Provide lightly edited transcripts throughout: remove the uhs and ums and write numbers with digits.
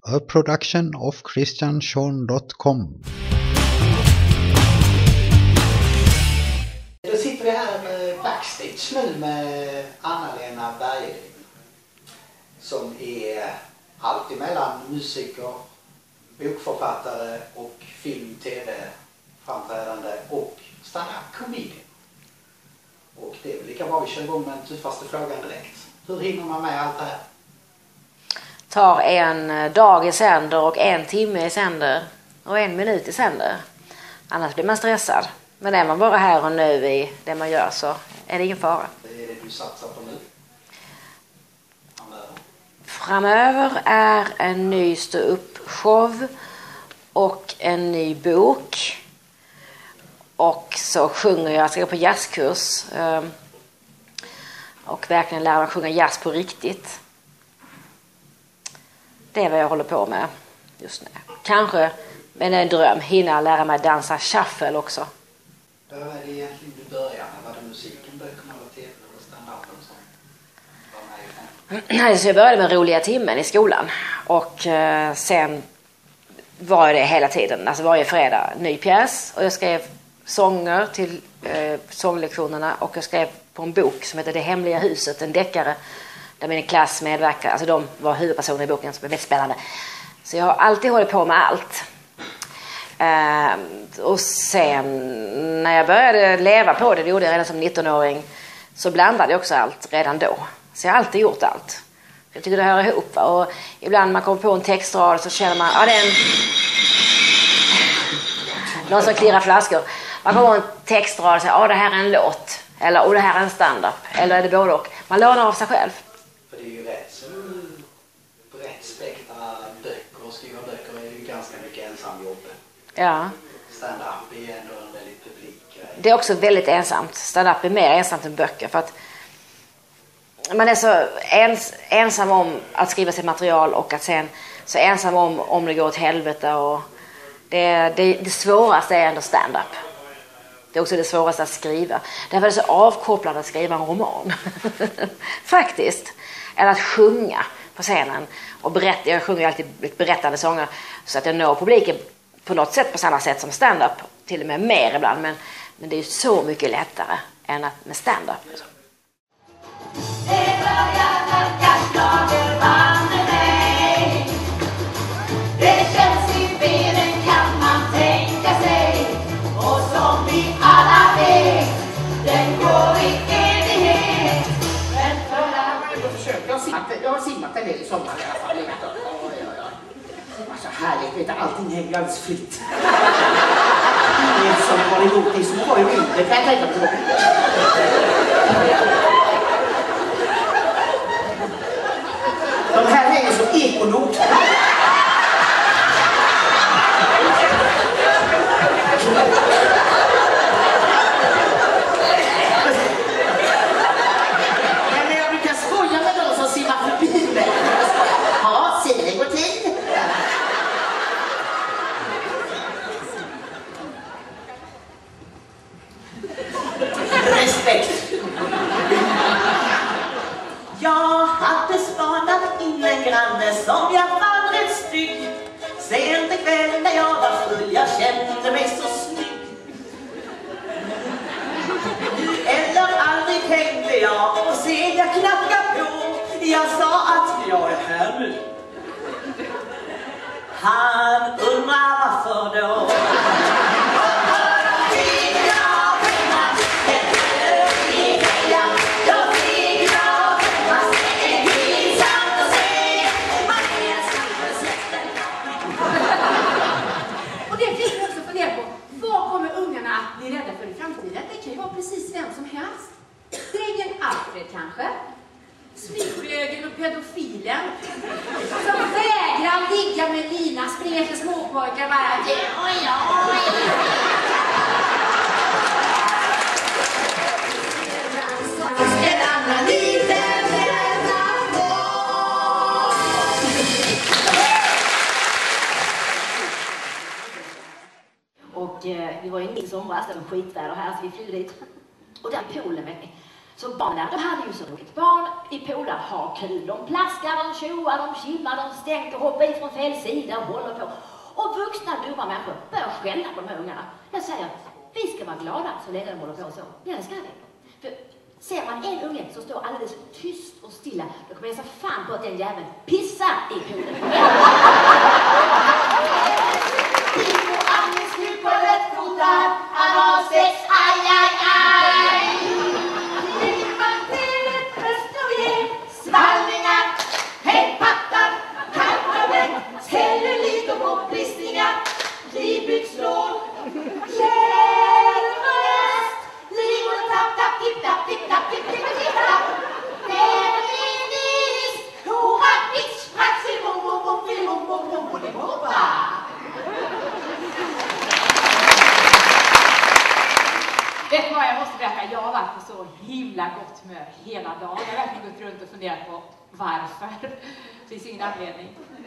a production of christianshawn.com. Då sitter vi här backstage nu med Anna-Lena Bergedin som är allt emellan musiker, bokförfattare och film, tv-framträdande och stand-up comedian. Och det är väl lika bra vi kör igång med den tuffaste frågan direkt. Hur hinner man med allt det här? Tar en dag i sänder och en timme i sänder och en minut i sänder. Annars blir man stressad. Men är man bara här och nu i det man gör så är det ingen fara. Det är det du satsar på nu? Framöver är en ny stå-upp-show och en ny bok. Och så sjunger jag ska gå på jazzkurs. Och verkligen lära mig sjunga jazz på riktigt. Det är vad jag håller på med just nu. Kanske, men en dröm, hinna lära mig dansa shuffle också. Vad är det egentligen du börjar med? Var det musiken, böckerna eller tv eller stand-upen som var med i den? Nej, så jag började med roliga timmen i skolan. Och sen var det hela tiden, alltså varje fredag, ny pjäs. Och jag skrev sånger till sånglektionerna och jag skrev på en bok som heter Det hemliga huset, en deckare där min klass medverkar, alltså de var huvudpersoner i boken som är väldigt spännande. Så jag har alltid hållit på med allt. Och sen när jag började leva på det gjorde jag redan som 19-åring, så blandade jag också allt redan då. Så jag har alltid gjort allt. Jag tycker det hör ihop. Och ibland när man kommer på en textrad så känner man, det är någon som klirrar flaskor. Man kommer på en textrad och säger, det här är en låt. Eller, det här är en stand-up. Eller är det både och. Man lånar av sig själv. För det är ju rätt så brett spektra böcker och skriva böcker är ju ganska mycket ensamjobb. Ja. Stand-up är ändå en väldigt publik. Det är också väldigt ensamt. Stand-up är mer ensamt än böcker. För att man är så ensam om att skriva sitt material och att sen så ensam om det går åt helvete. Och det svåraste är ändå stand-up. Det är också det svåraste att skriva. Därför är det så avkopplande att skriva en roman. Faktiskt. Eller att sjunga på scenen. Och berätta. Jag sjunger alltid berättande sånger så att jag når publiken på något sätt på samma sätt som stand-up. Till och med mer ibland. Men det är ju så mycket lättare än att med stand-up. Liksom. Det känns i benen kan man tänka sig. Och som vi alla vet, den går i evighet. Men jag har simmat en del i sommar i alla fall. Det var så härligt, vet du, allting hänger alldeles fritt. Ingen som har emot det som har emot det, kan jag tänka på. De här hänger som ekonot. Men jag brukar skoja med de som simmar förbi mig. Ja, se det går till. Respekt. Jag hade spanat in en granne som jag fann rätt stygg. Sent ikväll när jag var full, jag kände mig så snygg. Nu eller aldrig tänkte jag och se jag knackade på. Jag sa att jag är här nu. Han undrar varför då. Precis vem som helst. Drängen Alfred kanske. Smygbögen och pedofilen. Som vägrar ligga med Lina, springer efter småpojkar bara. En annan liten Och vi var ju i somras, det var skitväder här så vi flydde dit. Och den poolen vet ni. Så barnen, de hade ju så roligt. Barn i poolar har kul. De plaskar, de tjoar, de kimmar, de stänker, hoppar in från fel sida och håller på. Och vuxna dumma människor börjar skälla på de här ungarna. Jag säger, vi ska vara glada så länge de håller på så. Ja, det ska vi. För ser man en unge som står alldeles tyst och stilla, då kommer jag så fan på att den jäveln pissar i poolen. Agnes nu på rättfotar, han har sex, aj, aj, aj. Klimakteriet, östrogen, svallningar, hängpattar, kalkabäck, cellulit och bortbristningar, livbyxlår, kärnröst, liv och tapp, tapp, tipp, tapp, tipp, tapp, tipp, tipp, tipp, tapp, feminist, hora, bitch, praxi, bom, bom, bom, bom, bom, bom, bom, bom, bom. Vet du vad, jag måste berätta, jag har varit på så himla gott humör hela dagen. Jag har verkligen gått runt och funderat på varför. Det finns ingen anledning.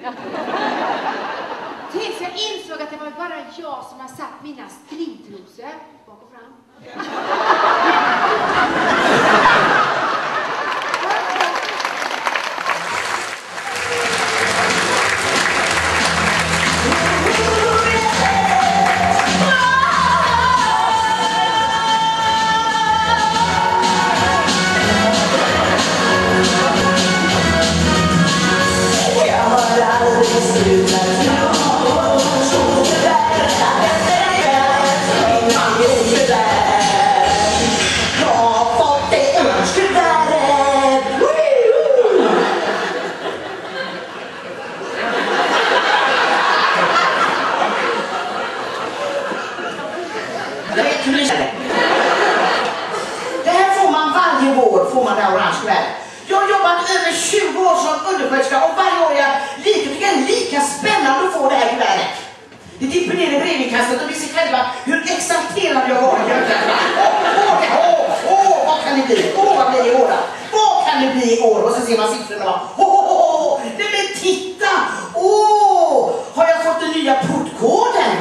Tills jag insåg att det var bara jag som har satt mina stringtrosor bak och fram. Det här får man varje vår, får man det här orange kuvert. Jag har jobbat över 20 år som undersköterska och varje år är jag lika spännande att få det här kuvertet. Det dimper ner i brevinkastet och vi ser själva hur exalterad jag var. Vad kan det bli? Vad blir det i år? Vad kan det bli i år? Och så ser man siffrorna. Nej men titta! Har jag fått den nya portkoden?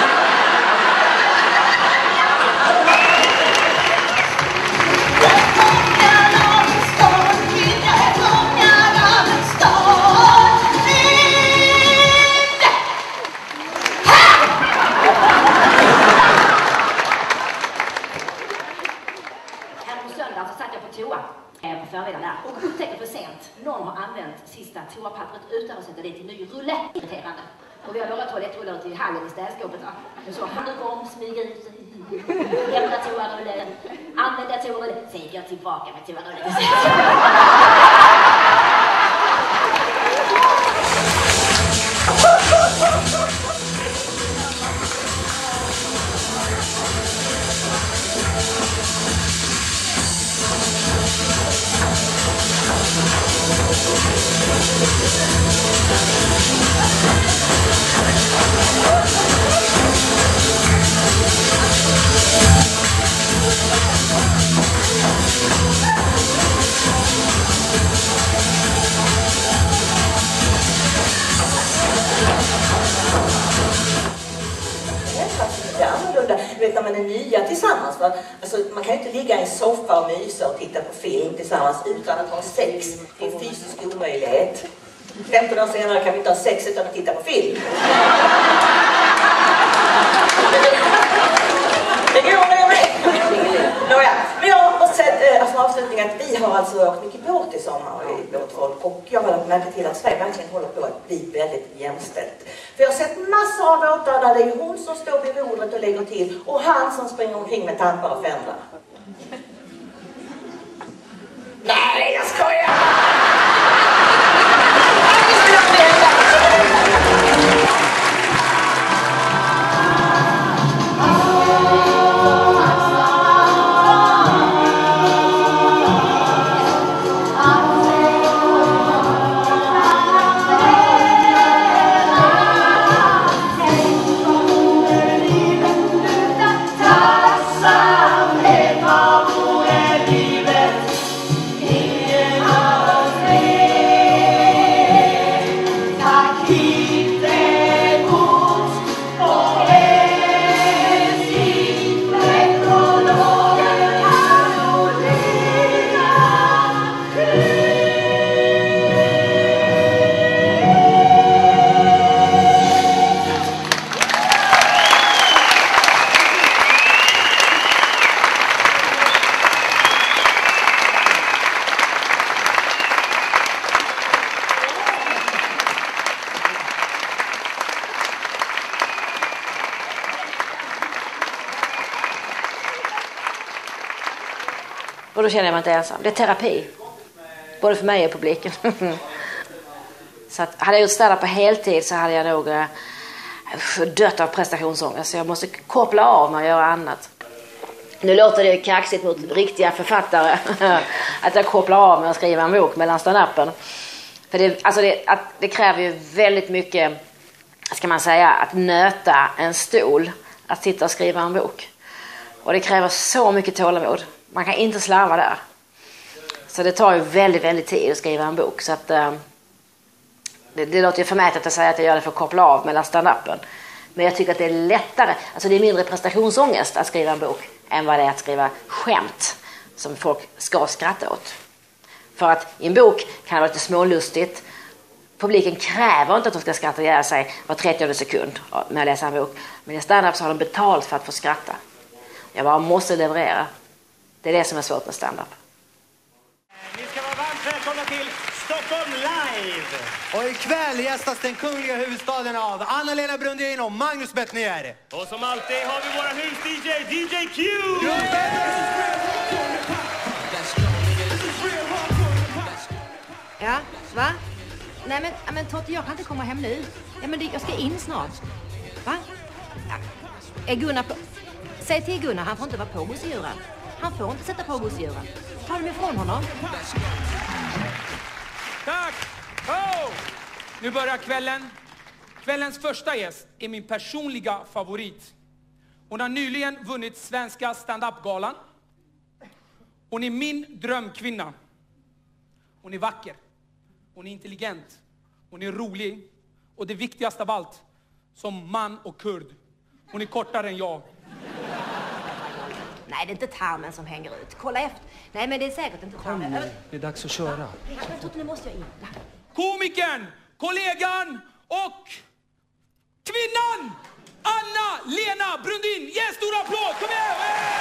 Och upptäcker för sent, någon har använt sista toapappret utan att sätta det till ny rulle. Irriterande. Och vi har några toalettrullar till hallen i städskåpet. Men så han går om, smyger ut, hämtar toarullen, använder toarullen, sen går tillbaka med toarullen. Vet när man är nya tillsammans. Va? Alltså, man kan ju inte ligga i en soffa och mysa och titta på film tillsammans utan att ha sex. Det är en fysisk omöjlighet. 15 år senare kan vi inte ha sex utan att titta på film. Det går det med. Nåja, men jag har sett som avslutning att vi har alltså åkt mycket båt i sommar i vårt folk. Och jag har lagt märke till att Sverige verkligen håller på att bli väldigt jämställt. För jag har sett massor av båtar där det är hon som står vid rodret och lägger till och han som springer omkring med tampar och fändrar. Nej, jag skojar! Ingen av oss Och då känner jag mig inte ensam. Det är terapi. Både för mig och publiken. Så att, hade jag gjort stand-up på heltid så hade jag nog dött av prestationsångest. Så jag måste koppla av mig och göra annat. Nu låter det kaxigt mot riktiga författare att jag kopplar av mig och skriver en bok mellan stand-upen. För det kräver ju väldigt mycket, ska man säga, att nöta en stol, att sitta och skriva en bok. Och det kräver så mycket tålamod. Man kan inte slarva där. Så det tar ju väldigt, väldigt tid att skriva en bok. Så att det låter ju förmätet att säga att jag gör det för att koppla av mellan stand-upen. Men jag tycker att det är lättare, alltså det är mindre prestationsångest att skriva en bok än vad det är att skriva skämt som folk ska skratta åt. För att i en bok kan det vara lite smålustigt. Publiken kräver inte att de ska skratta ihjäl sig var 30 sekund med att läsa en bok. Men i stand-up så har de betalt för att få skratta. Jag bara måste leverera. Det är det som är svårt med stand-up. Ni ska vara varmt välkomna till Stockholm Live! Och ikväll gästas den kungliga huvudstaden av Anna-Lena Brundin och Magnus Bettner. Och som alltid har vi våra hus-DJ, DJ Q! Ja, va? Nej men Totte, jag kan inte komma hem nu. Ja, men jag ska in snart. Va? Ja. Är Gunnar på... Säg till Gunnar, han får inte vara på gosedjuren. Han får inte sätta på gosedjuren. Ta dem ifrån honom. Tack! Oh! Nu börjar kvällen. Kvällens första gäst är min personliga favorit. Hon har nyligen vunnit Svenska stand-up-galan. Hon är min drömkvinna. Hon är vacker. Hon är intelligent. Hon är rolig. Och det viktigaste av allt, som man och kurd. Hon är kortare än jag. Nej, det är inte tarmen som hänger ut. Kolla efter. Nej, men det är säkert inte tarmen. Kom nu, det är dags att köra. Jag tror nu måste jag in. Komikern, kollegan och kvinnan Anna-Lena Brundin. Ge en stor applåd, kom igen!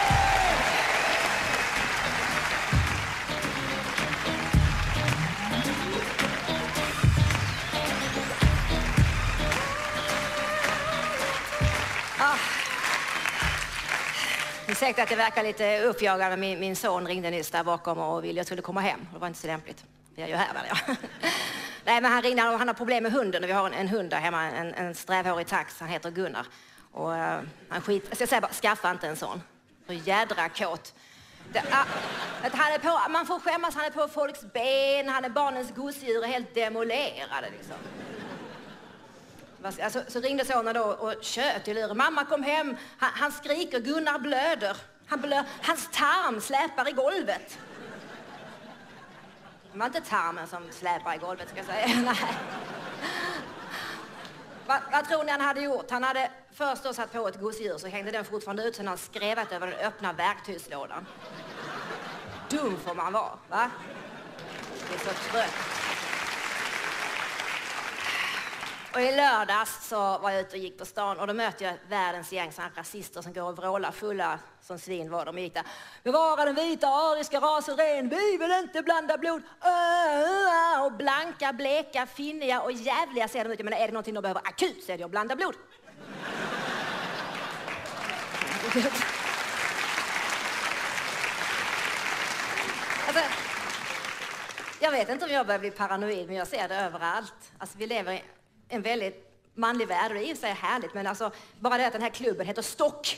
Det är säkert att jag verkar lite uppjagad. Min son ringde nyss där bakom och ville jag skulle komma hem. Det var inte så lämpligt. Jag är ju här, ja. Nej, men han ringde och han har problem med hunden. Vi har en hund där hemma, en strävhårig tax. Han heter Gunnar. Och han skit... Jag ska säga bara, skaffa inte en sån. Så jädra kåt. Han är på, man får skämmas, han är på folks ben. Han är barnens gosedjur, helt demolerade liksom. Alltså, så ringde sonen då och tjöt i luren. Mamma kom hem, han skriker, Gunnar blöder. Hans tarm släpar i golvet. Det var inte tarmen som släpar i golvet, ska jag säga. Nej. Vad tror ni han hade gjort? Han hade först då satt på ett gosedjur, så hängde den fortfarande ut, så han skrevat över den öppna verktygslådan. Dum får man vara, va? Det är så trött. Och i lördags så var jag ute och gick på stan och då mötte jag världens gäng sådana rasister som går och vrålar fulla som svin var de gick där. Bevara den vita ariska rasen ren, vi vill inte blanda blod. Och blanka, bleka, finniga och jävliga ser de ut. Jag menar, är det någonting de behöver akut så är det att blanda blod. Alltså, jag vet inte om jag börjar bli paranoid, men jag ser det överallt. Alltså, vi lever i en väldigt manlig värld och det är i sig härligt, men alltså, bara det att den här klubben heter Stock.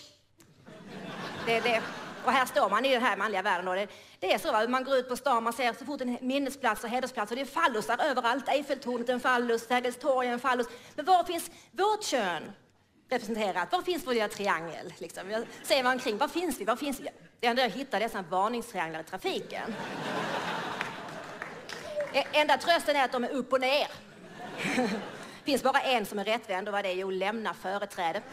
Och här står man i den här manliga världen då. Det är så, va? Man går ut på stan, man ser så fort en minnesplats och hedersplats och det är fallusar överallt. Eiffeltornet en fallus, Sergels torg en fallus. Men var finns vårt kön representerat? Var finns vår lilla triangel? Liksom? Jag ser man omkring, var finns vi? Det enda jag hittar är såna varningstrianglar i trafiken. Enda trösten är att de är upp och ner. Finns bara en som är rättvänd och vad det är, jo, lämna företräde.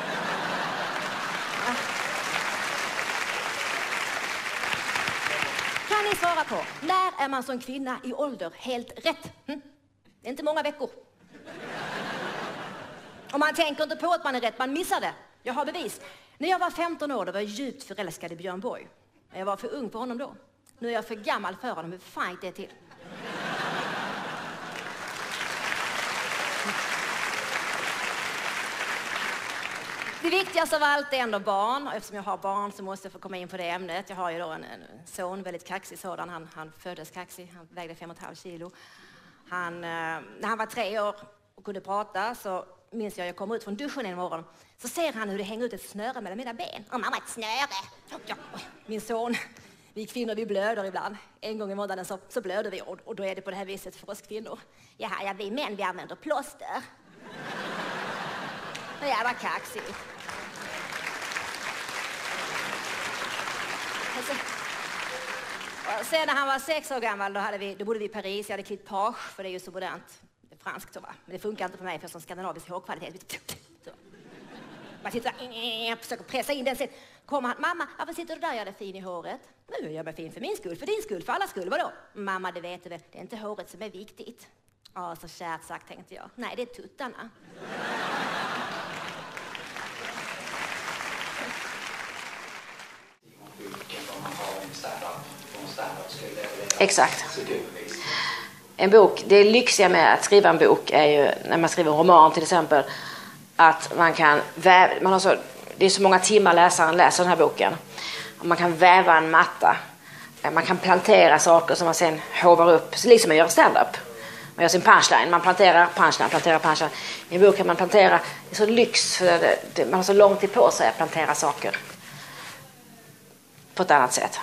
Kan ni svara på, när är man som kvinna i ålder helt rätt? Det är inte många veckor. Och man tänker inte på att man är rätt, man missar det. Jag har bevis. När jag var 15 år då var jag djupt förälskad i Björn Borg. Men jag var för ung för honom då. Nu är jag för gammal för honom, hur fan det är till? Det viktigaste av allt är ändå barn. Och eftersom jag har barn så måste jag få komma in på det ämnet. Jag har ju då en son, väldigt kaxig sådan. Han föddes kaxig, han vägde 5,5 kilo. När han var 3 år och kunde prata så minns jag kom ut från duschen en morgon. Så ser han hur det hänger ut ett snöre mellan mina ben. Och mamma, ett snöre! Ja, min son, vi kvinnor vi blöder ibland. En gång i månaden så blöder vi och då är det på det här viset för oss kvinnor. Ja, vi män vi använder plåster. Det är jävla kaxigt. Och sen när han var 6 år gammal då bodde vi i Paris. Jag hade klippt page för det är ju så modernt. Det är franskt så va. Men det funkar inte för mig för som skandinavisk hårkvalitet. Man sitter där, försöker pressa in den sen. Kommer han, mamma, varför sitter du där? Jag är fin i håret. Nu är jag mig fin för min skull, för din skull, för alla skull. Vadå? Mamma, det vet du väl, det är inte håret som är viktigt. Ja, så kärt sagt tänkte jag. Nej, det är tuttarna. Exakt. En bok, det lyxiga med att skriva en bok är ju när man skriver en roman till exempel att man kan det är så många timmar läsaren läser den här boken. Man kan väva en matta. Man kan plantera saker som man sen hovar upp, så liksom man gör stand-up. Man gör sin punchline, man planterar punchline. I en bok kan man plantera, det är så lyx för man har så lång tid på sig att plantera saker på ett annat sätt.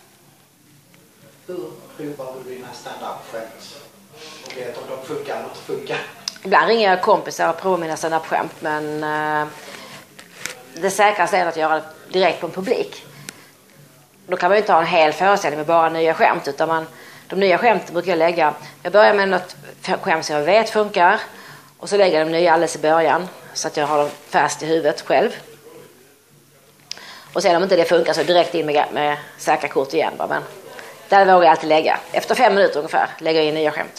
Hur provar du dina stand-up-skämt? Och vet om de funkar eller inte funkar? Ibland ringer jag kompisar och provar mina stand-up-skämt, men det säkraste är att göra det direkt på en publik. Då kan man ju inte ha en hel föreställning med bara nya skämt, utan de nya skämten brukar jag börjar med något skämt som jag vet funkar och så lägger jag de nya alldeles i början så att jag har dem fast i huvudet själv. Och sen om inte det funkar så direkt in med säkra kort igen. Men där vågar jag alltid lägga. Efter 5 minuter ungefär lägger jag in nya skämt.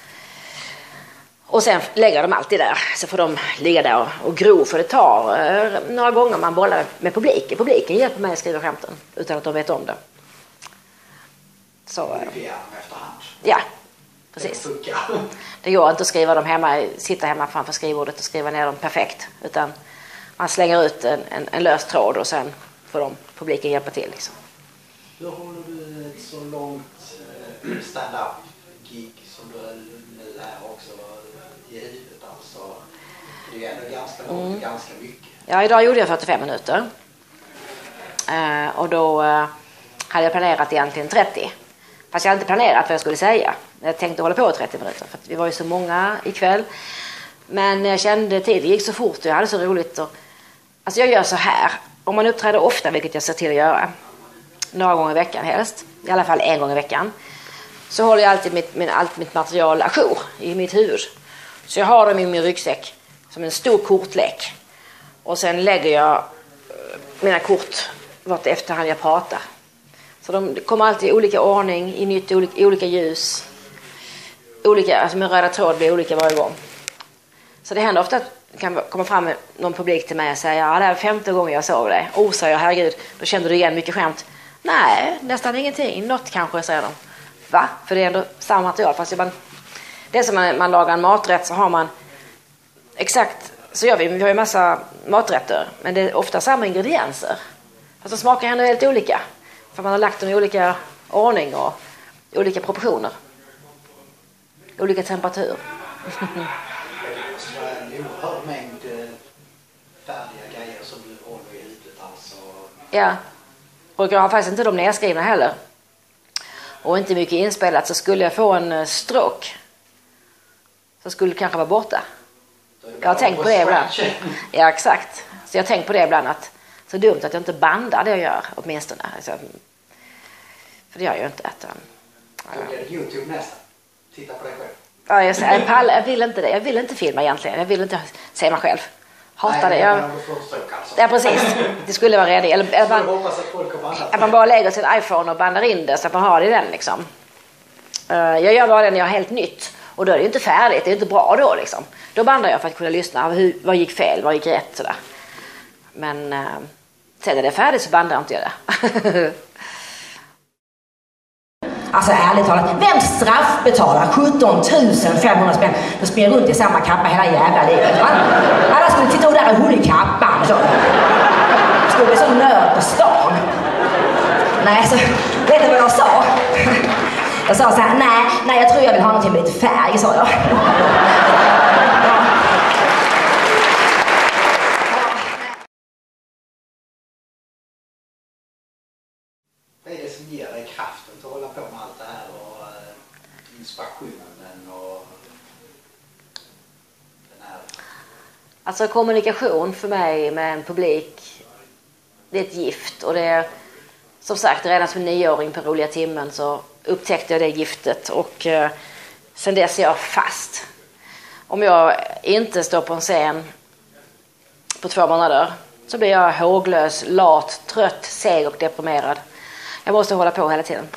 Och sen lägger jag dem alltid där. Så får de ligga där och gro. För det tar några gånger man bollar med publiken. Publiken hjälper mig att skriva skämten utan att de vet om det. Så, ja, precis. Det går inte att skriva dem hemma, sitta hemma framför skrivbordet och skriva ner dem perfekt. Utan man slänger ut en lös tråd och sen får publiken hjälpa till. Liksom. Hur håller du ett så långt stand-up-gig som du nu är också i huvudet? Alltså, det är ändå ganska långt, ganska mycket. Ja, idag gjorde jag 45 minuter. Och då hade jag planerat egentligen 30. Fast jag hade inte planerat vad jag skulle säga. Jag tänkte hålla på i 30 minuter. För att vi var ju så många ikväll. Men jag kände tiden gick så fort och jag hade så roligt. Alltså jag gör så här. Om man uppträder ofta, vilket jag ser till att göra. Några gånger i veckan helst. I alla fall 1 gång i veckan. Så håller jag alltid allt mitt material ajour i mitt huvud. Så jag har dem i min ryggsäck som en stor kortlek. Och sen lägger jag mina kort vart efterhand jag pratar. Så de kommer alltid i olika ordning, i olika ljus. Alltså min röda tråd blir olika varje gång. Så det händer ofta att det kan komma fram någon publik till mig och säga ja, det är 5:e gången jag såg dig. Säger jag, herregud, då kände du igen mycket skämt. Nej, nästan ingenting. Något kanske, säger de. Va? För det är ändå samma material. Fast det är som man lagar en maträtt så har man exakt, så gör vi har ju massa maträtter. Men det är ofta samma ingredienser. Fast de smakar ändå helt olika. För man har lagt dem i olika ordning och i olika proportioner. Olika temperatur. Det måste vara en oerhörd mängd färdiga grejer som du håller i huvudet alltså. Ja. Och jag har faktiskt inte de nedskrivna heller. Och inte mycket inspelat, så skulle jag få en stroke så skulle det kanske vara borta. Jag har tänkt på det ibland. Ja, exakt. Så jag har tänkt på det ibland att så dumt att jag inte bandar det jag gör åtminstone. Alltså, för det gör jag ju inte. Då blir det YouTube nästan. Titta på dig själv. Ja, jag vill inte det. Jag vill inte filma egentligen. Jag vill inte se mig själv. Hatar det. Ja, precis. Det skulle vara redigt. Eller att man bara lägger sin iPhone och bandar in det så att man har det i den liksom. Jag gör bara det när jag har helt nytt. Och då är det inte färdigt. Det är inte bra då liksom. Då bandar jag för att kunna lyssna. Vad gick fel? Vad gick rätt? Sådär. Men sen när det är färdigt så bandar jag inte det. Alltså ärligt talat, vem straffbetalar 17 500 spänn och springer runt i samma kappa hela jävla livet? Va? Alla skulle titta och där är hon i kappan. Så. Skulle bli så nörd på stan. Nej, så vet du vad jag sa? Jag sa så här, nej, jag tror jag vill ha någonting med lite färg, sa jag. Vad är det som ger dig kraften att hålla på med allt det här och inspirationen och den här? Alltså kommunikation för mig med en publik, det är ett gift. Och det är, som sagt, redan som 9-åring på Roliga timmen så upptäckte jag det giftet. Och sen dess är jag fast. Om jag inte står på en scen på 2 månader så blir jag håglös, lat, trött, seg och deprimerad. Jag måste hålla på hela tiden.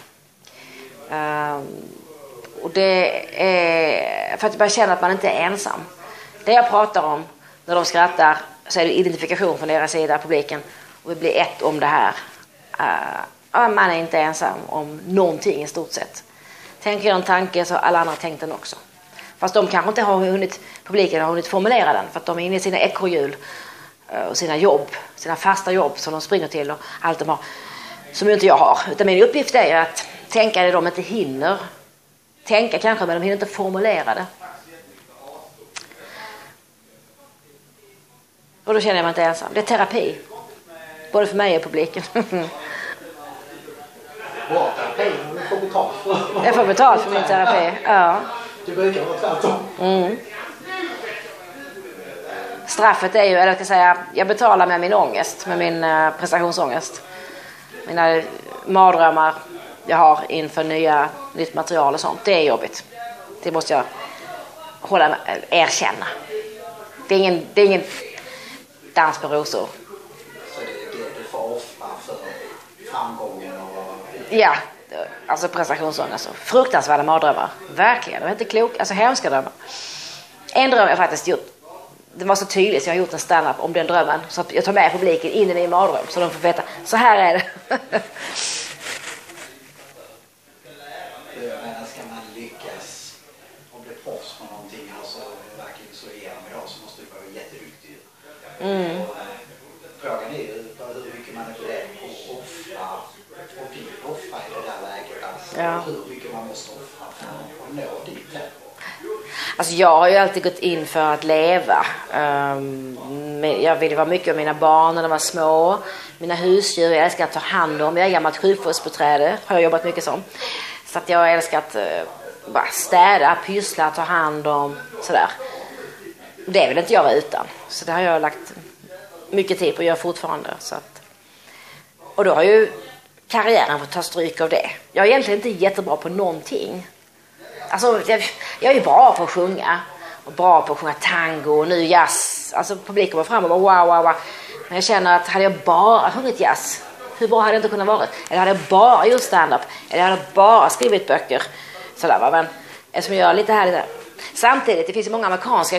Och det är för att man känner att man inte är ensam. Det jag pratar om när de skrattar så är det identifikation från deras sida, publiken. Och vi blir ett om det här. Man är inte ensam om någonting i stort sett. Tänker jag en tanke så alla andra tänkt den också. Fast de kanske inte har hunnit, publiken har hunnit formulera den. För att de är inne i sina ekorrhjul och sina jobb, sina fasta jobb som de springer till och allt de har. Som ju inte jag har. Utan min uppgift är ju att tänka det de inte hinner tänka kanske, men de hinner inte formulera det. Och då känner jag mig inte ensam. Det är terapi. Både för mig och publiken. Bra terapi, men du får betalt för. Jag får betalt för min terapi, ja. Det brukar vara tvärtom. Mm. Straffet är ju, eller jag ska säga, jag betalar med min ångest, med min prestationsångest. Mina mardrömmar jag har inför nytt material och sånt. Det är jobbigt. Det måste jag erkänna. Det är ingen dans på rosor. Så det är det du får offra för framgången och... Ja, alltså prestationsångest. Fruktansvärda mardrömmar. Verkligen, de är inte kloka. Alltså hemska drömmar. En dröm jag faktiskt gjort. Det var så tydligt så jag har gjort en stand-up om den drömmen. Så att jag tar med publiken in i min mardröm så de får veta. Så här är det. Men ska man lyckas och bli proffs på någonting, alltså verkligen så igenom idag, så måste du vara jätteduktig. Och, frågan är ju hur mycket man är beredd att offra och vill offra i det där läget. Alltså, hur mycket man måste offra för att nå dit här. Alltså jag har ju alltid gått in för att leva. Jag ville vara mycket om mina barn när de var små. Mina husdjur, jag älskar att ta hand om. Jag är gammalt sjukvårdsbiträde, har jag jobbat mycket som. Så att jag älskar att bara städa, pyssla, ta hand om, sådär. Det vill inte jag vara utan. Så det har jag lagt mycket tid på att göra fortfarande. Så att, och då har ju karriären fått ta stryk av det. Jag är egentligen inte jättebra på någonting. Alltså, jag är ju bra på att sjunga. Och bra på att sjunga tango och ny jazz. Alltså publiken var fram och bara wow. Men jag känner att hade jag bara sjungit jazz, hur bra hade det inte kunnat vara? Eller hade jag bara gjort stand-up? Eller hade jag bara skrivit böcker? Sådär va, men eftersom jag gör lite här lite. Samtidigt, det finns ju många amerikanska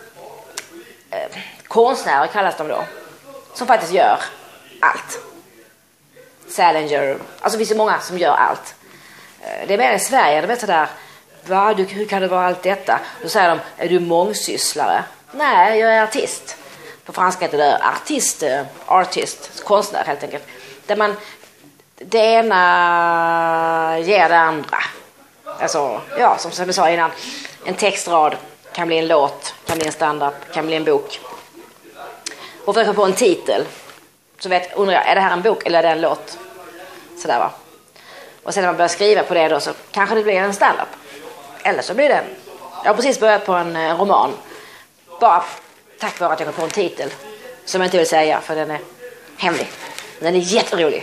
konstnärer kallas de då. Som faktiskt gör allt. Salinger. Alltså det finns ju många som gör allt. Det är mer i Sverige, de är sådär, hur kan det vara allt detta? Då säger de, är du mångsysslare? Nej, jag är artist. På franska heter det artist, konstnär helt enkelt. Där man, det ena ger det andra. Alltså, ja, som vi sa innan, en textrad kan bli en låt, kan bli en stand-up, kan bli en bok. Och för att få en titel så undrar jag, är det här en bok eller är det en låt? Sådär va. Och sen när man börjar skriva på det då så kanske det blir en stand-up. Eller så blir det jag har precis börjat på en roman. Bara tack vare att jag kom på en titel. Som jag inte vill säga för den är hemlig. Den är jätterolig.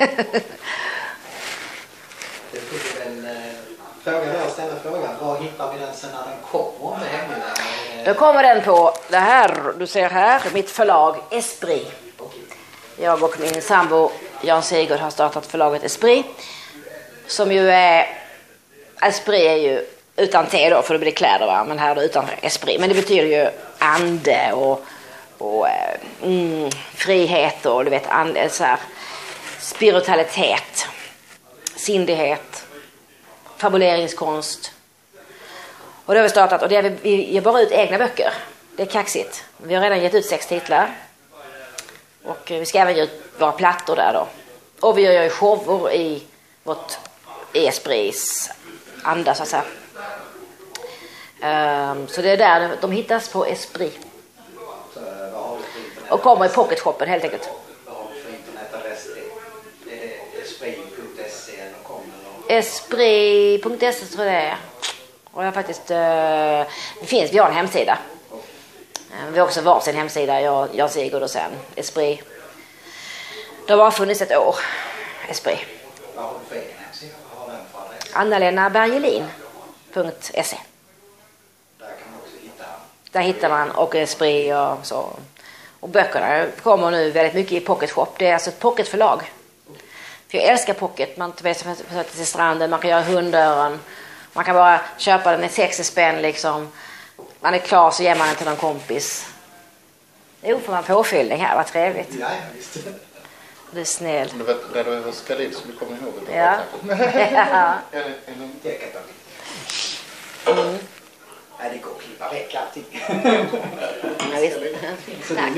Det får väl ställa frågan. Var hittar vi den sen när den kommer? Om det hemlig? Då kommer den på det här, du ser här, mitt förlag Esprit. Jag och min sambo Jan Sigurd har startat förlaget Esprit. Som ju är, Esprit är ju utan T då, för det blir kläder va, men här är det utan Esprit. Men det betyder ju ande och frihet och du vet, så här, spiritualitet, sindighet, fabuleringskonst. Och det har vi startat, och det är vi ger bara ut egna böcker. Det är kaxigt. Vi har redan gett ut 6 titlar. Och vi ska även ge ut våra plattor där då. Och vi gör ju shower i vårt Esprits anda så att säga. Så det är där de hittas på Esprit. Och kommer i pocketshoppen helt enkelt. Vad har du för internetadress? Är det esprit.se eller kom? Esprit.se tror jag det är. Och jag faktiskt, vi har en hemsida. Vi har också varsin hemsida, jag Sigurd och sen Esprit. Det har bara funnits ett år, Esprit. Vad har du för egen hemsida? Vad har den för adress? AnnaLenaBergelin.se. Där kan man också hitta. Där hittar man och Esprit och så. Och böckerna kommer nu väldigt mycket i Pocket Shop. Det är alltså ett pocketförlag. För jag älskar pocket. Man tar sig till stranden, man kan göra hundöron. Man kan bara köpa den i 60 spänn liksom. Man är klar så ger man den till någon kompis. Jo, får man påfyllning här, vad trevligt. Ja, visst. Du är snäll. Du vet, när du var skalid så du kommer ihåg det. Ja. Nej, det går att klippa väck allting. Ja, visst. Tack.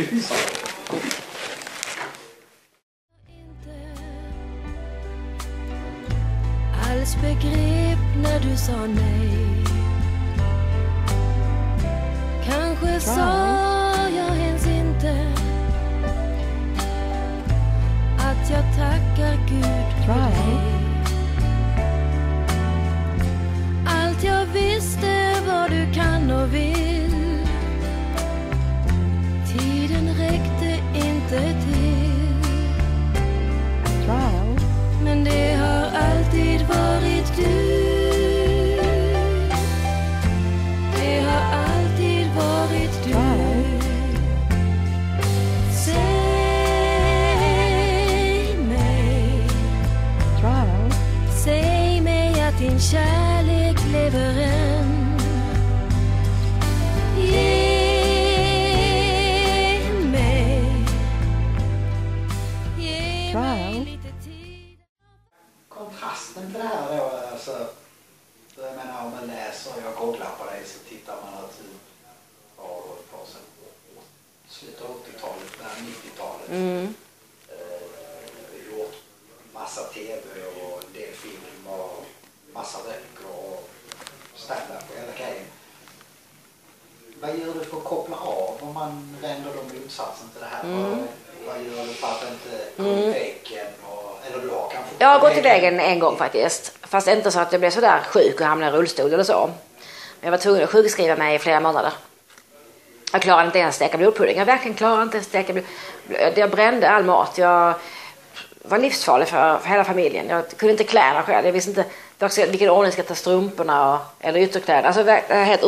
Alls begrep när du sa nej. Kanske sa jag ens inte att jag tackar Gud för dig. Allt jag visste vad du kan och vill. Tiden räckte inte till. Men det har alltid varit du. Det har alltid varit du. Säg mig att din kärlek lever än. Ge mig lite tid. Kontrasten till det här då, alltså, jag menar om man läser, jag googlar på det så tittar man att vad har hållit på sen slutet av 80-talet, 90-talet. Gjort massa tv och en del film och massa böcker och stand-up och hela grejen. Vad gör du för att koppla av om man vänder de motsatsen till det här? Vad gör du för att inte gå i väggen? Eller du har kanske... Jag har gått i väggen en gång faktiskt. Fast inte så att jag blev så där sjuk och hamnade i rullstol eller så. Men jag var tvungen att sjukskriva mig i flera månader. Jag klarade inte ens steka blodpudding. Jag verkligen klarade inte steka blodpudding. Jag brände all mat. Jag var livsfarlig för hela familjen. Jag kunde inte klä mig själv. Jag visste inte vilken ordning jag ska ta strumporna eller ytterkläder. Alltså det är helt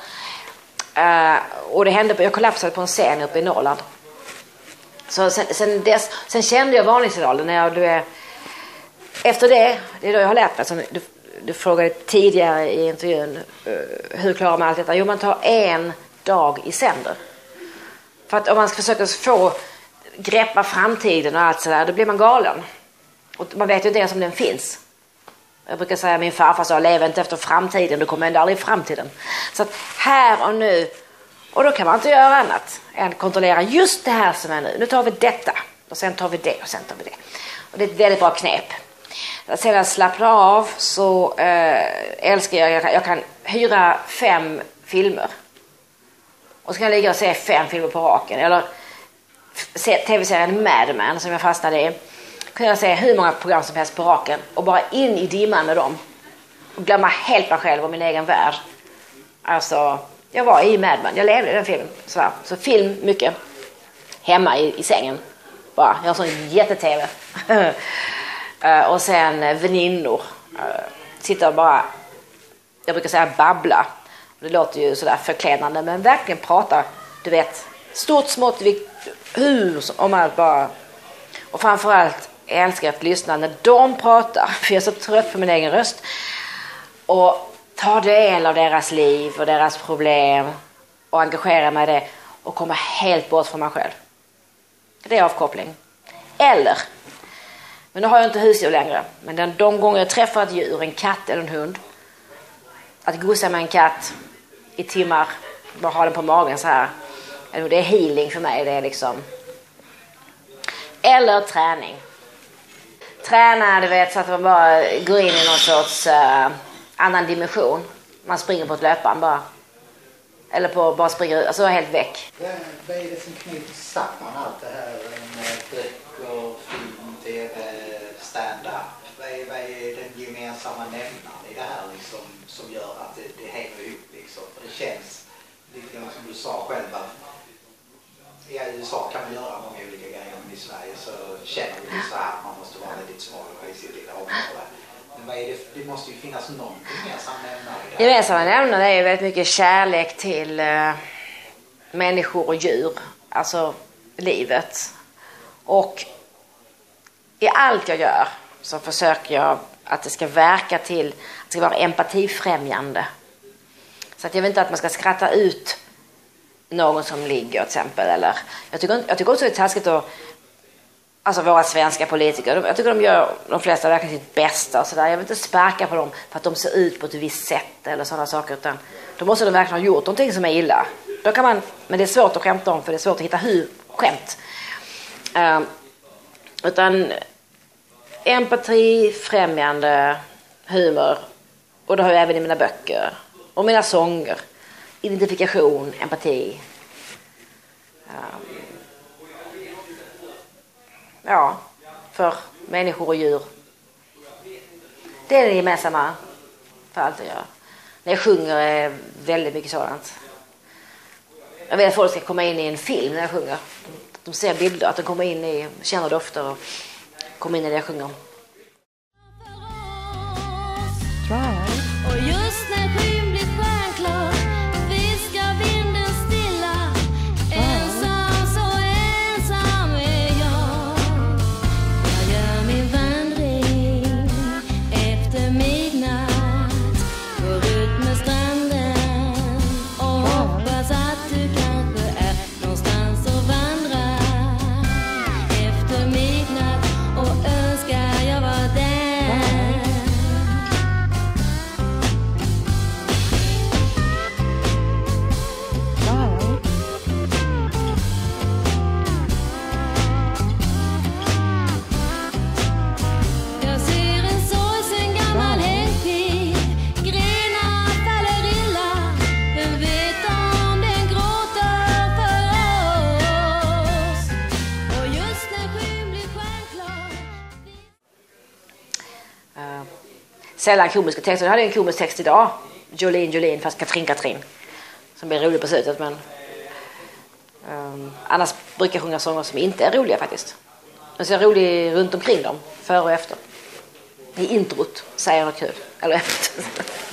och det hände, jag kollapsade på en scen uppe i Norrland. Så sen kände jag varningssignalen när jag efter det är då jag har lärt mig, som du frågade tidigare i intervjun, hur klarar man allt detta? Jo, man tar en dag i sänder. För att om man ska försöka få greppa framtiden och allt sådär, då blir man galen. Och man vet ju inte ens om den finns. Jag brukar säga min farfar sa, lev inte efter framtiden, du kommer ändå aldrig i framtiden. Så att här och nu, och då kan man inte göra annat än kontrollera just det här som är nu. Nu tar vi detta, och sen tar vi det, och sen tar vi det. Och det är ett väldigt bra knep. Sen jag slappnar av så älskar jag kan hyra 5 filmer. Och så kan jag ligga och se 5 filmer på raken. Eller se tv-serien Mad Men som jag fastnade i. Kunde jag se hur många program som helst på raken. Och bara in i dimman med dem. Och glömma helt mig själv och min egen värld. Alltså, jag var i Mad Men. Jag levde i den filmen. Så film mycket. Hemma i sängen. Bara, jag har sån jätte-tv. Och sen väninnor. Sitter och bara, jag brukar säga babbla. Det låter ju sådär förklädande, men verkligen prata, du vet, stort, smått, hur, om allt bara. Och framförallt älskar att lyssna när de pratar, för jag är så trött på min egen röst. Och ta del av deras liv och deras problem och engagera mig i det och komma helt bort från mig själv. Det är avkoppling. Eller Men nu har jag inte husdjur längre. Men de gånger jag träffar ett djur, en katt eller en hund, att gossa med en katt i timmar, bara ha den på magen så här, det är healing för mig. Det är liksom... Eller träning. Träna, du vet, så att man bara går in i någon sorts annan dimension. Man springer på ett löpband bara. Eller på bara springer ut, alltså helt väck. Vad är det som knyter samman allt det här med böcker, film, tv, stand-up? Vad är den gemensamma nämnaren i det här liksom, som gör att det hänger ihop liksom? För det känns lite grann som du sa själv att i USA kan man göra många olika grejer, men i Sverige så känner vi så här att man måste vara väldigt smal i sitt lilla område. Men vad är det måste ju finnas någonting gemensam nämnare i det här. Gemensamma nämnare är ju väldigt mycket kärlek till människor och djur, alltså livet. Och i allt jag gör så försöker jag att det ska verka till, att det ska vara empatifrämjande. Så att jag vill inte att man ska skratta ut någon som ligger till exempel. Eller, jag tycker också det är taskigt att, alltså våra svenska politiker, jag tycker de flesta verkligen sitt bästa och sådär. Jag vill inte sparka på dem för att de ser ut på ett visst sätt eller sådana saker, utan då måste de verkligen ha gjort någonting som är illa. Då kan man, men det är svårt att skämta om, för det är svårt att hitta skämt. Utan empati, främjande, humor, och det har jag även i mina böcker och mina sånger. Identifikation, empati. Ja, för människor och djur. Det är det gemensamma för allt jag gör. När jag sjunger är väldigt mycket sådant. Jag vill att folk ska komma in i en film när jag sjunger. De ser bilder, att de kommer in i, känner dofter och kommer in i det jag sjunger. Och just när skyn blir stjärnklar viskar vinden stilla. Ensam, så ensam är jag. Jag gör min vandring efter midnatt. Går ut med stranden och hoppas att du kanske är någonstans och vandrar. Efter midnatt och önskar jag var där. Jag ser en sorgsen gammal hängpil, grenar faller illa. Vem vet om den gråter för oss? Och just när skyn blir stjärnklar. Sällan komiska texter. Jag hade en komisk text idag. Jolene, fast Katrin. Som blir rolig på slutet, men annars brukar jag sjunga sånger som inte är roliga faktiskt. Men så är rolig runt omkring dem, före och efter. I introt säger jag något kul. Eller efter.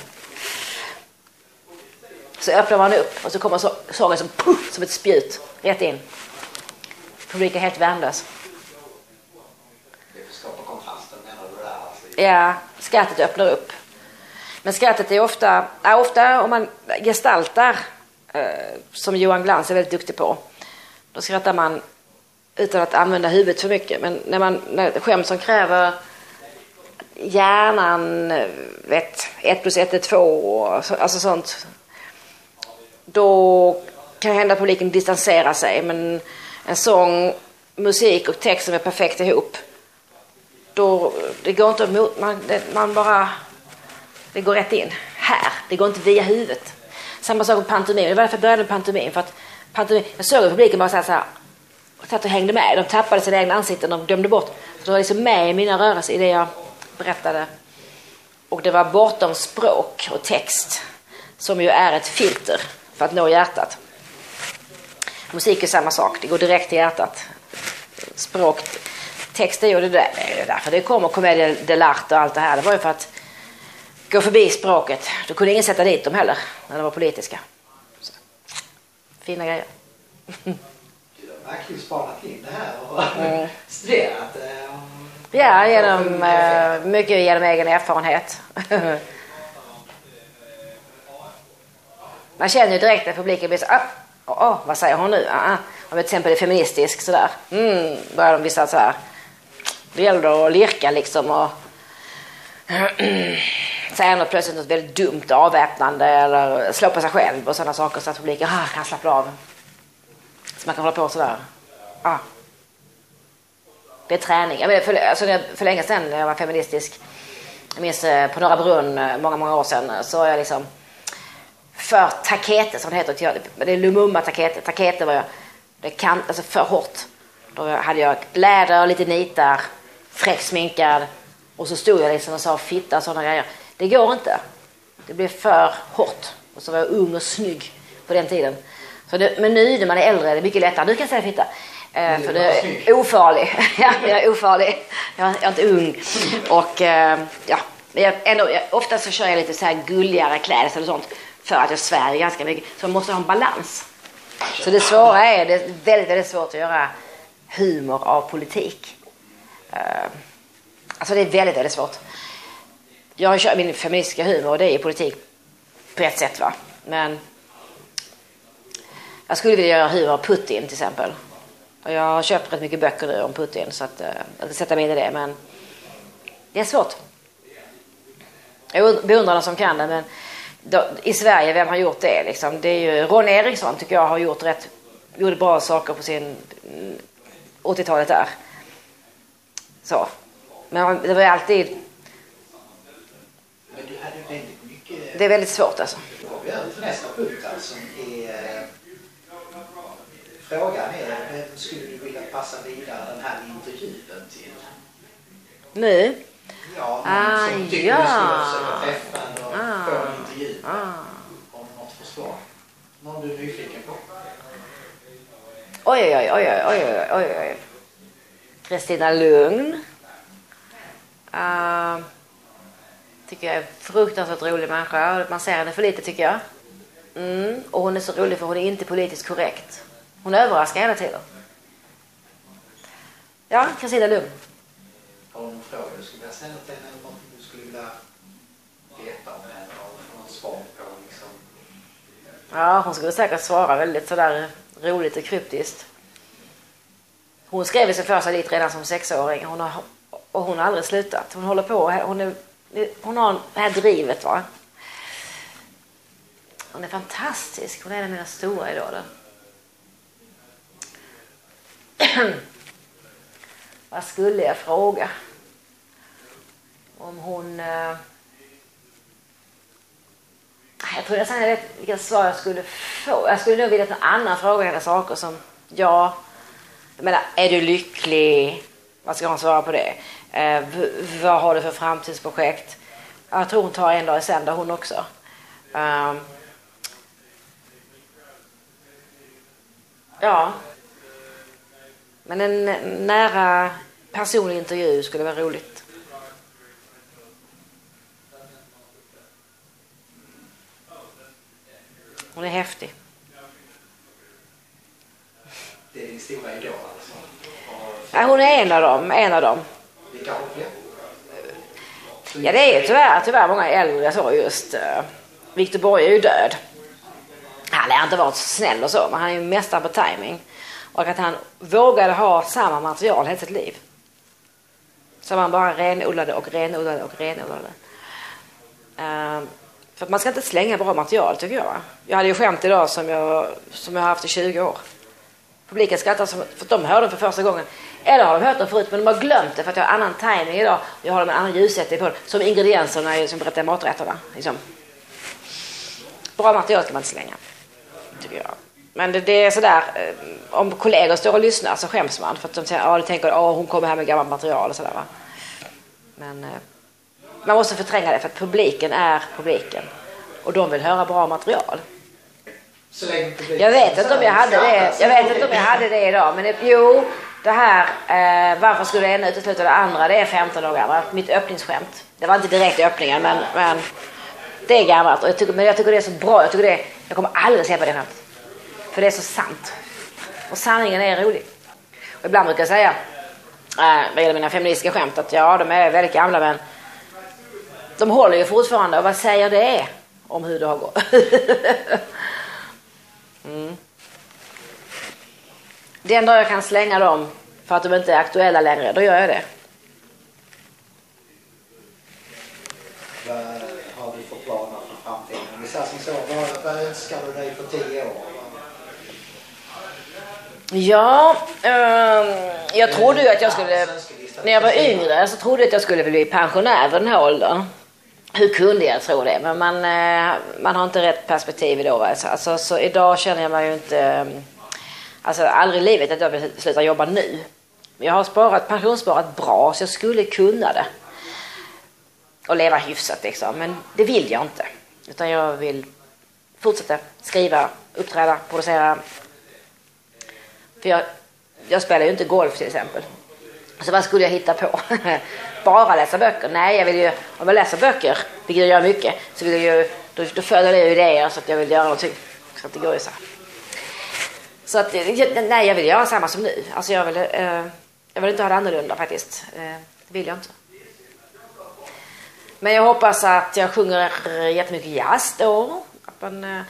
Så öppnar man upp och så kommer sången som ett spjut rätt in. Publiken är helt värnlös. Det skapar kontrasten, menar du där? Alltså. Ja, skrattet öppnar upp. Men skrattet är ofta om man gestaltar, som Johan Glans är väldigt duktig på, då skrattar man utan att använda huvudet för mycket. Men när skämt som kräver hjärnan, 1 + 1 är 2, alltså sånt, då kan hända att publiken distanserar sig. Men en sång, musik och text som är perfekt ihop, då det går inte emot, man bara, det går rätt in här, det går inte via huvudet. Samma sak med pantomim. Det var därför jag började med pantomim, för att pantomim, jag såg att publiken bara så här och hängde med, de tappade sina egna ansikten, de dömde bort, så det var liksom med i mina rörelser i det jag berättade. Och det var bortom språk och text, som ju är ett filter för att nå hjärtat. Musik är samma sak, det går direkt till hjärtat. Språk, text är ju det där, därför det kommer Commedia dell'arte och allt det här. Det var ju för att gå förbi språket. Då kunde ingen sätta dit dem heller när de var politiska. Så, fina grejer. Du har verkligen spanat in det här och studerat. Ja, mycket genom egen erfarenhet. Man känner ju direkt att publiken blir så, vad säger hon nu? Om till exempel är feministisk sådär. Börjar de visa så här Det gäller att lirka liksom och säga något plötsligt något väldigt dumt, avväpnande eller slå på sig själv och sådana saker så att publiken kan slappna av. Så man kan hålla på sådär. Det är träning. Jag menar, för länge sedan när jag var feministisk, jag minns på Norra Brunn många år sedan, så var jag liksom för taketet som det heter. Det är Lumumba taketet. Taketet var jag, det kan, alltså för hårt. Då hade jag läder och lite nitar, fräck sminkad och så stod jag liksom och sa fitta och sådana grejer. Det går inte. Det blev för hårt. Och så var jag ung och snygg på den tiden. Men nu när man är äldre är det mycket lättare. Du kan säga fitta. För det är ofarlig. Jag är ofarlig. Jag är inte ung. Och ofta så kör jag lite så här gulligare kläder eller sånt. För att jag svär ganska mycket. Så man måste ha en balans. Så det svåra är, det är väldigt, väldigt svårt att göra humor av politik. Alltså det är väldigt, väldigt svårt. Jag kör min feministiska humor och det är politik på ett sätt, va. Men jag skulle vilja göra humor av Putin till exempel. Och jag har köpt rätt mycket böcker nu om Putin så att jag ska sätta mig in i det, men det är svårt. Jag beundrar dem som kan det, men i Sverige, vem har gjort det liksom? Det är ju Ronny Eriksson, tycker jag, har gjorde bra saker på sin 80-talet där. Så. Men det var alltid... Men du hade väldigt mycket... Det är väldigt svårt alltså. Då går vi över till nästa punkt alltså. Frågan är, vem skulle du vilja passa vidare den här intervjun till? Nu? Ja, som tycker du skulle försöka träffa och få en intervju om något förslag. Någon du är nyfiken på? Oj. Kristina Lugn. Tycker jag är fruktansvärt rolig människa. Man ser henne för lite, tycker jag. Och hon är så rolig för hon är inte politiskt korrekt. Hon överraskar hela tiden. Ja, Kristina Lugn. Har du någon fråga du skulle vilja ställa till henne eller något du skulle vilja veta om henne och någon svar på liksom? Ja, hon skulle säkert svara väldigt sådär roligt och kryptiskt. Hon skrev sig för sig dit redan som 6-åring. Hon har aldrig slutat. Hon håller på. Hon har det här drivet, va. Hon är fantastisk. Hon är en av mina stora idoler. Vad skulle jag fråga? Om hon... Jag tror jag vet vilka svar jag skulle få. Jag skulle nog vilja att någon annan fråga henne saker som... Ja, jag menar, är du lycklig? Vad ska hon svara på det? Vad har du för framtidsprojekt? Jag tror hon tar en dag i sänder, hon också. Ja. Men en nära personlig intervju skulle vara roligt. Hon är häftig. Det är din stora idol alltså? Ja, hon är en av dem. Vilka har fler? Ja, det är ju tyvärr många äldre. Jag sa just Victor Borge är ju död. Han har inte varit så snäll och så, men han är ju mästare på timing. Och att han vågade ha samma material hela sitt liv. Så man bara renodlade. För att man ska inte slänga bra material, tycker jag. Jag hade ju skämt idag som jag har haft i 20 år. Publiken skrattar för att de hörde den för första gången. Eller har de hört den förut, men de har glömt det för att jag har annan timing idag. Jag har en annan ljussättning på det. Som ingredienserna som berättar maträtterna. Liksom. Bra material kan man inte slänga, tycker jag. Men det är sådär, om kollegor står och lyssnar så skäms man. För att de säger, de tänker, hon kommer här med gammalt material och sådär, va. Men man måste förtränga det för att publiken är publiken. Och de vill höra bra material. Jag vet inte om jag hade det idag. Men det här, varför skulle det ena utesluta det andra? Det är 15 år gammalt. Mitt öppningsskämt. Det var inte direkt i öppningen, men det är gammalt. Och jag tycker det är så bra. Jag kommer aldrig se på det skämt. För det är så sant. Och sanningen är rolig. Och ibland brukar jag säga, vad gäller mina feministiska skämt, att de är väldigt gamla, men de håller ju fortfarande. Och vad säger det om hur det har gått? Den dag jag kan slänga dem för att de inte är aktuella längre, då gör jag det. så, vad önskar du dig för 10 år? Ja, jag trodde ju att jag skulle, när jag var yngre så trodde jag att jag skulle bli pensionär vid den här åldern. Hur kunde jag tro det? Men man har inte rätt perspektiv då. Alltså, så idag känner jag mig ju inte, alltså aldrig i livet att jag vill sluta jobba nu. Jag har pensionssparat bra så jag skulle kunna det. Och leva hyfsat liksom. Men det vill jag inte. Utan jag vill fortsätta skriva, uppträda, producera. För jag spelar ju inte golf till exempel. Så vad skulle jag hitta på? Bara läsa böcker? Nej, jag vill ju, om jag läser böcker, vilket jag gör mycket, så vill jag ju, då föder det idéer så att jag vill göra någonting. Så att det går ju så här. Så att, nej, jag vill göra samma som nu. Alltså jag vill inte ha det annorlunda faktiskt. Det vill jag inte. Men jag hoppas att jag sjunger jättemycket jazz då. Att man,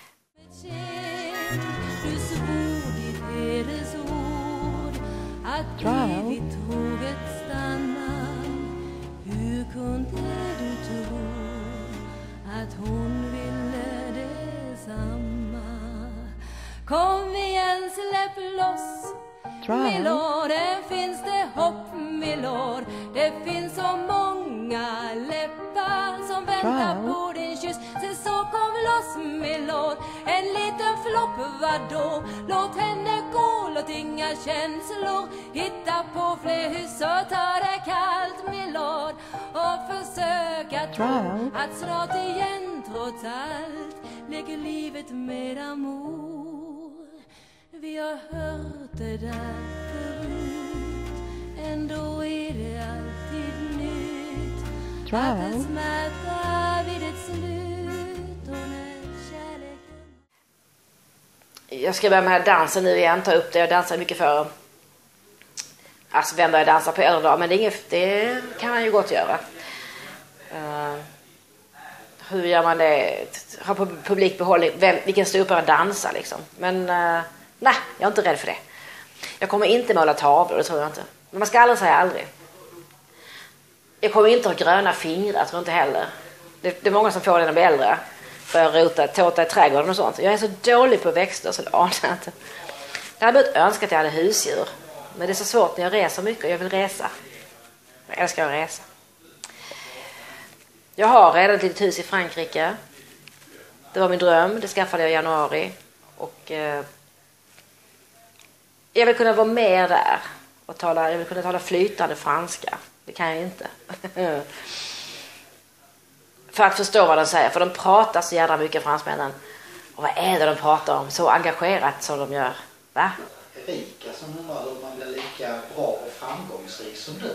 att evigt tåget stannar. Hur kunde du tro att hon ville detsamma? Kom igen, släpp loss, milord, det finns det hopp, milord. Det finns så många läppar som väntar på din kyss. Så kom loss, milord, en liten flopp, vadå? Låt henne gå, låt inga känslor hitta på fler hus och ta det kallt, milord. Och försök att tro att snart igen trots allt lägger livet med amor. Vi har hört det där förut, ändå är det alltid nytt. Att det smärtar vid ett slut och när kärleken... Jag ska börja med dansen nu igen, ta upp det. Jag dansar mycket för. Alltså vem börjar dansa på äldre dag, men det kan man ju gott göra. Hur gör man det? Ha publikbehållning, vilken stupare dansar liksom. Men nej, jag är inte rädd för det. Jag kommer inte måla tavlor, det tror jag inte. Men man ska aldrig säga aldrig. Jag kommer inte ha gröna fingrar, tror jag inte heller. Det är många som får det när de blir äldre. Börjar tåta i trädgården och sånt. Jag är så dålig på växter så det anar jag inte. Jag hade börjat önska att jag hade husdjur. Men det är så svårt när jag reser mycket. Jag vill resa. Jag älskar att resa. Jag har redan ett litet hus i Frankrike. Det var min dröm. Det skaffade jag i januari. Och jag vill kunna vara med där. Och jag vill kunna tala flytande franska. Det kan jag inte. För att förstå vad de säger. För de pratar så jävla mycket, fransmännen. Och vad är det de pratar om? Så engagerat som de gör. Va? Erika som undrar hur man blir lika bra och framgångsrik som du.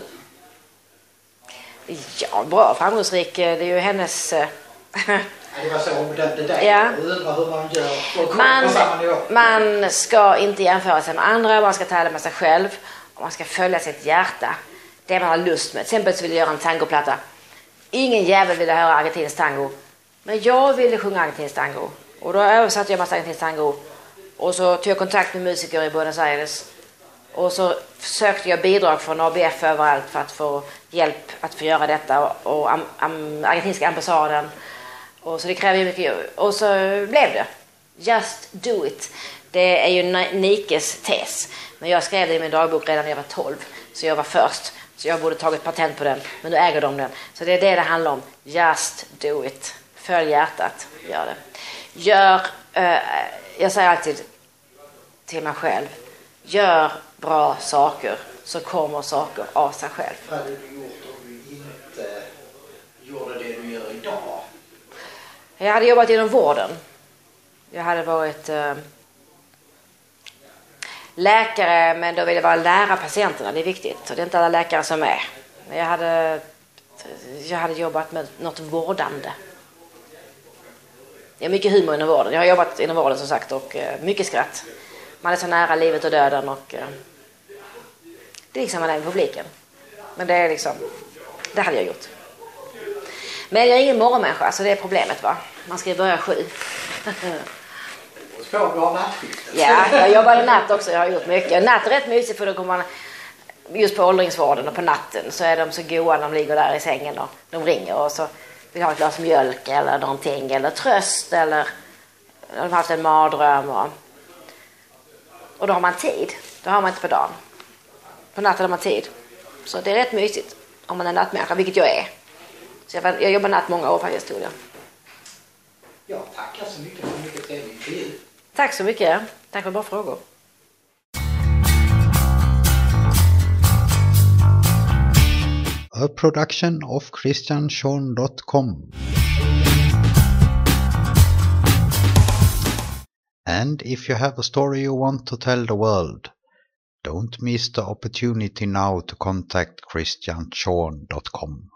Ja, bra och framgångsrik. Det är ju hennes... Det var så det där. Ja. Jag undrar hur man gör. Man ska inte jämföra sig med andra. Man ska tävla med sig själv. Och man ska följa sitt hjärta. Det man har lust med. Till exempel så vill jag göra en tangoplatta. Ingen jävel ville höra argentinsk tango. Men jag ville sjunga argentinsk tango. Och då översatte jag massa argentinsk tango. Och så tog jag kontakt med musiker i Buenos Aires. Och så sökte jag bidrag från ABF överallt för att få hjälp att få göra detta. Och argentinska ambassaden. Och så det kräver ju mycket. Och så blev det. Just do it. Det är ju Nikes tes. Men jag skrev det i min dagbok redan när jag var 12. Så jag var först. Så jag borde tagit patent på den. Men nu äger de den. Så det är det handlar om. Just do it. Följ hjärtat. Gör det. Jag säger alltid till mig själv. Gör bra saker. Så kommer saker av sig själv. Vad hade du gjort om du inte gjorde det du gör idag? Jag hade jobbat inom vården. Jag hade varit läkare, men då ville jag vara lära patienterna. Det är viktigt. Och det är inte alla läkare som är. Men jag hade jobbat med något vårdande. Det är mycket humor inom vården. Jag har jobbat inom vården som sagt och mycket skratt. Man är så nära livet och döden och det är liksom man är i publiken. Men det är liksom, det hade jag gjort. Men jag är ingen morgonmänniska, så det är problemet va. Man ska ju börja 7. Ska du ha nattskiftet? Ja, jag jobbar i natt också, jag har gjort mycket. Natt är rätt mysigt för då kommer man just på åldringsvården och på natten så är de så goa när de ligger där i sängen och de ringer och så vill ha ett glas mjölk eller någonting, eller tröst, eller de har haft en mardröm och då har man tid. Då har man inte på dagen. På natten har man tid. Så det är rätt mysigt om man är nattmänniska, vilket jag är. Så jag jobbar natt många år faktiskt, tror jag. Ja, tackar så mycket för mycket trevlig intervju. Tack så mycket. Tack för bra frågor. A production of christiansean.com. And if you have a story you want to tell the world, don't miss the opportunity now to contact christiansean.com.